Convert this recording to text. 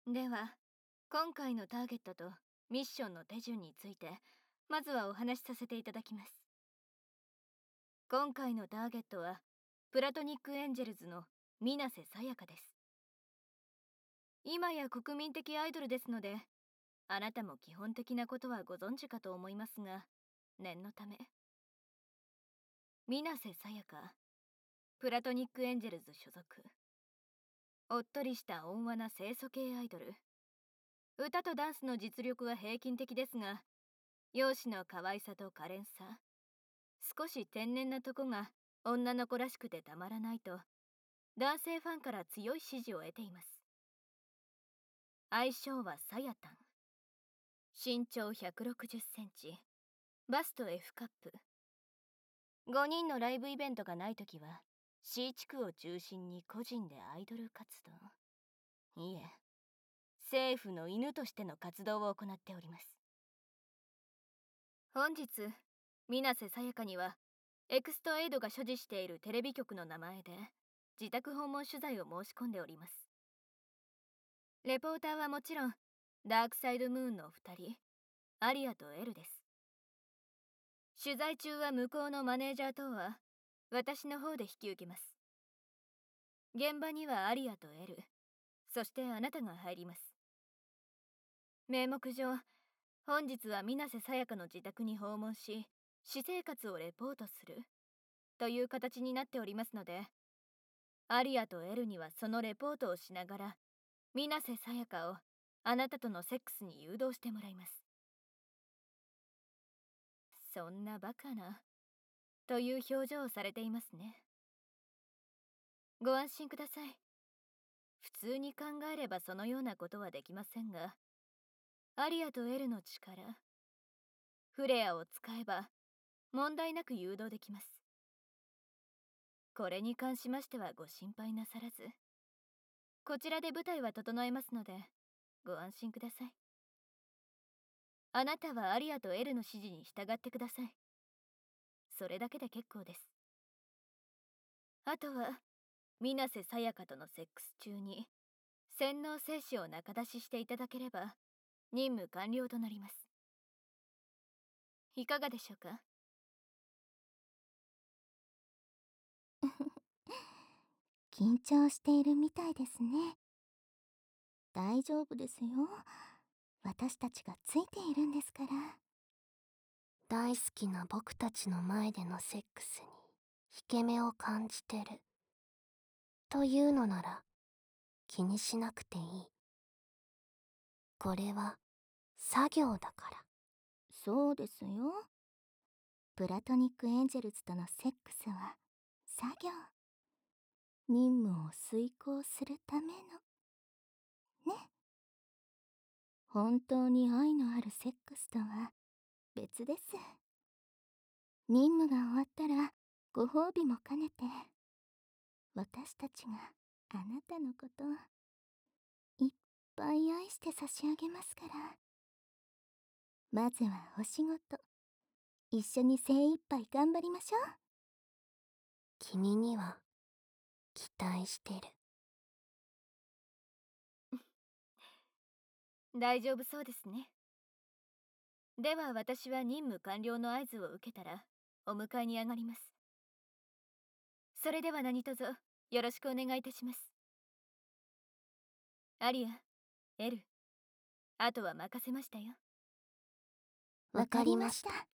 では、今回のターゲットとミッションの手順について、まずはお話しさせていただきます。今回のターゲットは、プラトニックエンジェルズの水瀬さやかです。今や国民的アイドルですので、あなたも基本的なことはご存知かと思いますが、念のため。水瀬さやか、プラトニックエンジェルズ所属。おっとりした温和な清楚系アイドル。歌とダンスの実力は平均的ですが、容姿の可愛さと可憐さ、少し天然なとこが女の子らしくてたまらないと、男性ファンから強い支持を得ています。愛称はさやたん。身長160センチ、バスト F カップ。5人のライブイベントがないときは、C 地区を中心に個人でアイドル活動。いえ、政府の犬としての活動を行っております。本日、水瀬さやかには、エクストエイドが所持しているテレビ局の名前で、自宅訪問取材を申し込んでおります。レポーターはもちろん、ダークサイドムーンの2人、アリアとエルです。取材中は向こうのマネージャーとは、私の方で引き受けます。現場にはアリアとエル、そしてあなたが入ります。名目上、本日は水瀬さやかの自宅に訪問し、私生活をレポートする、という形になっておりますので、アリアとエルにはそのレポートをしながら、水瀬さやかをあなたとのセックスに誘導してもらいます。そんなバカな、という表情をされていますね。ご安心ください。普通に考えればそのようなことはできませんが、アリアとエルの力、フレアを使えば問題なく誘導できます。これに関しましてはご心配なさらず、こちらで舞台は整えますので、ご安心ください。あなたはアリアとエルの指示に従ってください。それだけで結構です。あとは、水瀬さやかとのセックス中に、洗脳精子を仲出ししていただければ、任務完了となります。いかがでしょうか？ 緊張しているみたいですね。大丈夫ですよ。私たちがついているんですから。大好きな僕たちの前でのセックスに引け目を感じてる。というのなら気にしなくていい。これは作業だから。そうですよ。プラトニックエンジェルズとのセックスは作業。任務を遂行するための。ね。本当に愛のあるセックスとは別です。任務が終わったらご褒美も兼ねて、私たちがあなたのこといっぱい愛して差し上げますから。まずはお仕事、一緒に精一杯頑張りましょう。君には期待してる。 大丈夫そうですね。では私は任務完了の合図を受けたら、お迎えに上がります。それでは何卒よろしくお願いいたします。アリア、エル、あとは任せましたよ。 わかりました。